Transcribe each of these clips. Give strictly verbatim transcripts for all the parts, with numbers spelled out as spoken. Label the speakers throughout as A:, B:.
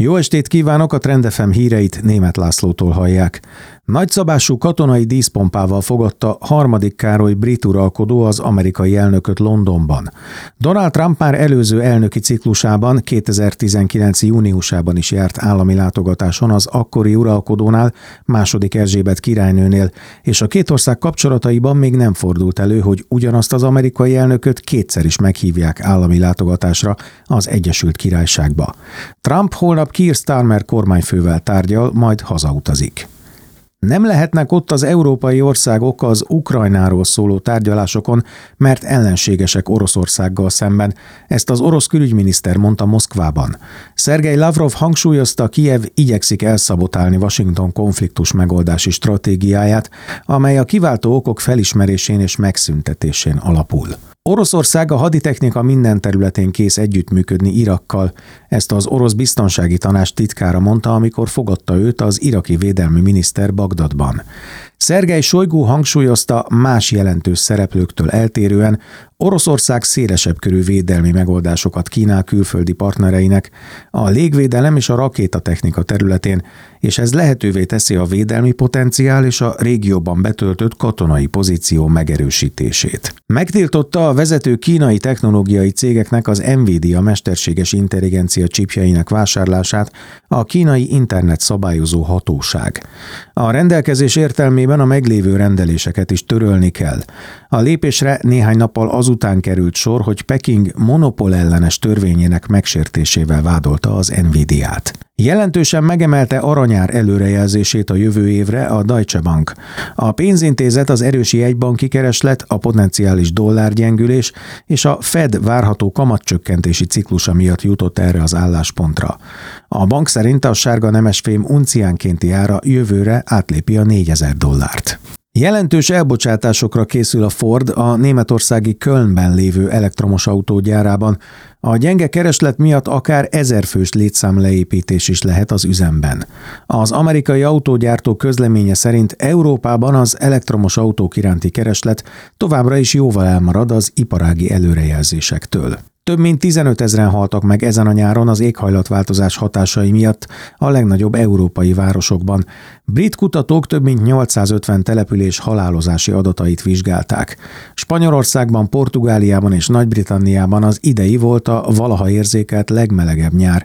A: Jó estét kívánok, a Trend ef em híreit Németh Lászlótól hallják. Nagyszabású katonai díszpompával fogadta harmadik Károly brit uralkodó az amerikai elnököt Londonban. Donald Trump már előző elnöki ciklusában, kétezer-tizenkilenc júniusában is járt állami látogatáson az akkori uralkodónál, második Erzsébet királynőnél, és a két ország kapcsolataiban még nem fordult elő, hogy ugyanazt az amerikai elnököt kétszer is meghívják állami látogatásra az Egyesült Királyságba. Trump holnap Keir Starmer kormányfővel tárgyal, majd hazautazik. Nem lehetnek ott az európai országok az Ukrajnáról szóló tárgyalásokon, mert ellenségesek Oroszországgal szemben, ezt az orosz külügyminiszter mondta Moszkvában. Szergej Lavrov hangsúlyozta, Kijev igyekszik elszabotálni Washington konfliktus megoldási stratégiáját, amely a kiváltó okok felismerésén és megszüntetésén alapul. Oroszország a haditechnika minden területén kész együttműködni Irakkal, ezt az orosz biztonsági tanács titkára mondta, amikor fogadta őt az iraki védelmi miniszter Bagdadban. Szergej Sojgu hangsúlyozta, más jelentős szereplőktől eltérően Oroszország szélesebb körű védelmi megoldásokat kínál külföldi partnereinek a légvédelem és a rakétatechnika területén, és ez lehetővé teszi a védelmi potenciál és a régióban betöltött katonai pozíció megerősítését. Megtiltotta a vezető kínai technológiai cégeknek az Nvidia mesterséges intelligencia csipjeinek vásárlását a kínai internet szabályozó hatóság. A rendelkezés értelmében a meglévő rendeléseket is törölni kell. A lépésre néhány nappal azután került sor, hogy Peking monopól-ellenes törvényének megsértésével vádolta az Nvidiát. Jelentősen megemelte aranyár előrejelzését a jövő évre a Deutsche Bank. A pénzintézet az erős jegybanki kereslet, a potenciális dollárgyengülés és a Fed várható kamatcsökkentési ciklusa miatt jutott erre az álláspontra. A bank szerint a sárga nemesfém unciánkénti ára jövőre átlépi a négyezer dollárt. Jelentős elbocsátásokra készül a Ford a németországi Kölnben lévő elektromos autógyárában. A gyenge kereslet miatt akár ezerfős létszámleépítés is lehet az üzemben. Az amerikai autógyártó közleménye szerint Európában az elektromos autók iránti kereslet továbbra is jóval elmarad az iparági előrejelzésektől. Több mint tizenötezren haltak meg ezen a nyáron az éghajlatváltozás hatásai miatt a legnagyobb európai városokban. Brit kutatók több mint nyolcszázötven település halálozási adatait vizsgálták. Spanyolországban, Portugáliában és Nagy-Britanniában az idei volt a valaha érzékelt legmelegebb nyár.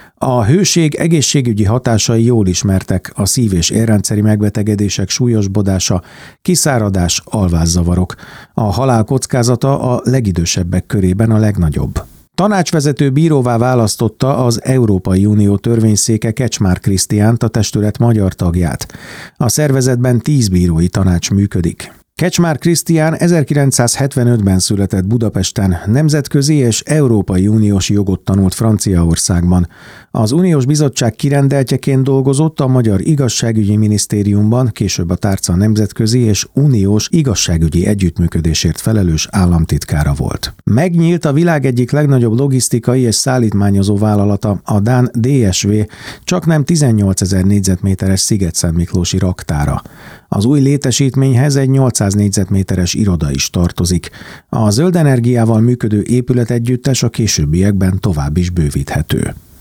A: A hőség egészségügyi hatásai jól ismertek, a szív- és érrendszeri megbetegedések súlyosbodása, kiszáradás, alvászavarok. A halál kockázata a legidősebbek körében a legnagyobb. Tanácsvezető bíróvá választotta az Európai Unió törvényszéke Kecsmár Krisztiánt, a testület magyar tagját. A szervezetben tíz bírói tanács működik. Kecsmár Krisztián ezerkilencszázhetvenötben született Budapesten, nemzetközi és Európai Uniós jogot tanult Franciaországban. Az Uniós Bizottság kirendeltjeként dolgozott a Magyar Igazságügyi Minisztériumban, később a tárca nemzetközi és uniós igazságügyi együttműködésért felelős államtitkára volt. Megnyílt a világ egyik legnagyobb logisztikai és szállítmányozó vállalata, a dán dé es vé, csaknem tizennyolcezer négyzetméteres Szigetszentmiklósi raktára. Az új létesítményhez egy nyolcszáz négyzetméteres iroda is tartozik. A zöld energiával működő épületegyüttes a későbbiekben tovább is bővíthető.